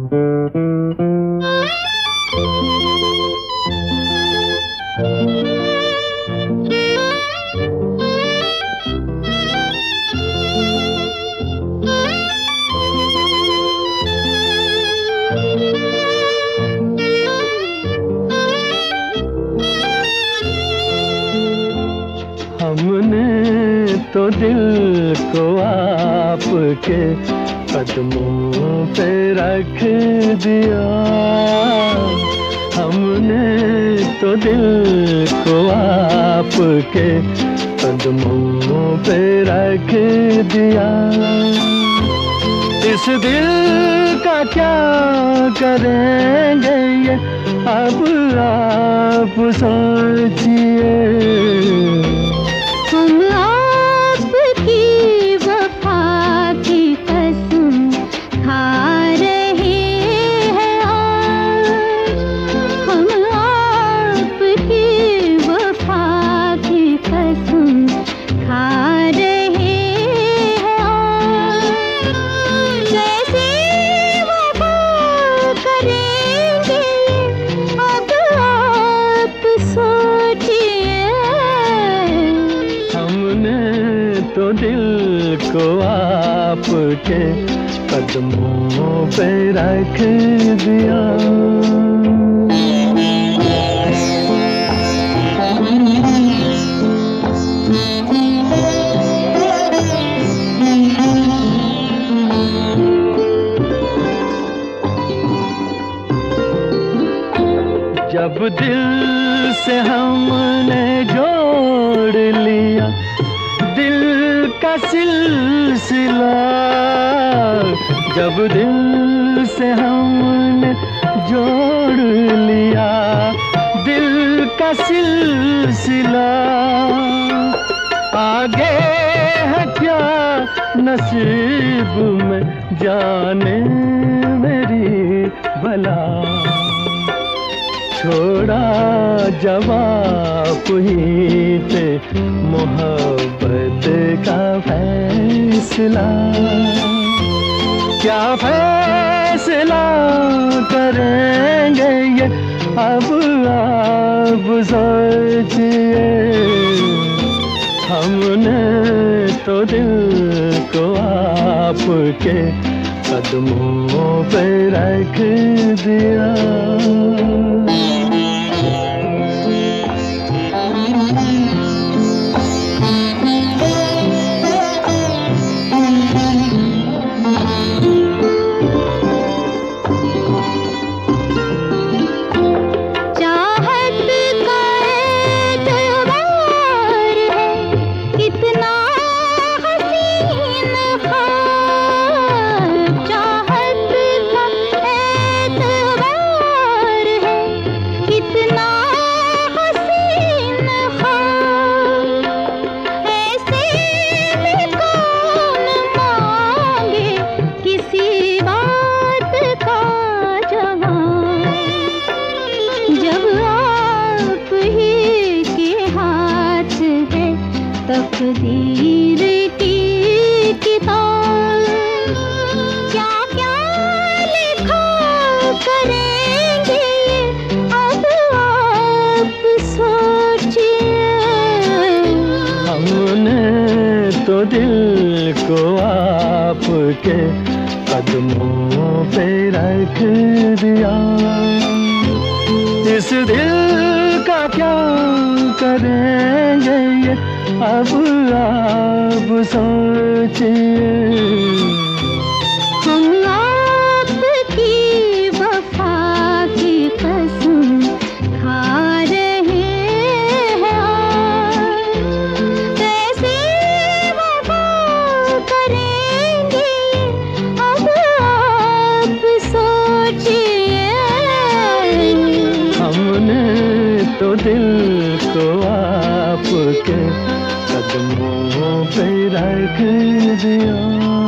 हमने तो दिल को आपके कदमों पे रख दिया, हमने तो दिल को आपके कदमों पे रख दिया। इस दिल का क्या करेंगे ये अब आप सोचिए। हम आपकी वफा की कसम खा रहे हैं आज, हम आपकी वफा की कसम खा रहे हैं आज। कैसे वफा करेंगे अब आप सोचिए। तो दिल को आपके कदमों पे रख दिया। जब दिल से हमने जोड़ लिया दिल का सिलसिला, जब दिल से हमने जोड़ लिया दिल का सिलसिला, आगे है क्या नसीब में जाने मेरी भला। छोड़ा जवाब ही थे मोहब्बत का फैसला, क्या फैसला करेंगे ये अब आप सोचिए। हमने तो दिल को आपके कदमों पे रख दिया। तकदीर की किताब क्या क्या लिखा करेंगे अब आप सोचिए। हमने तो दिल को आपके कदमों पे रख दिया। इस दिल का क्या करेंगे ये अब आप सोचिए। हम आपकी वफा की कसम खा रहे हैं आज, कैसे वफा करेंगे अब आप सोचिए। हमने तो दिल को आपके कदमों पे रख दिया।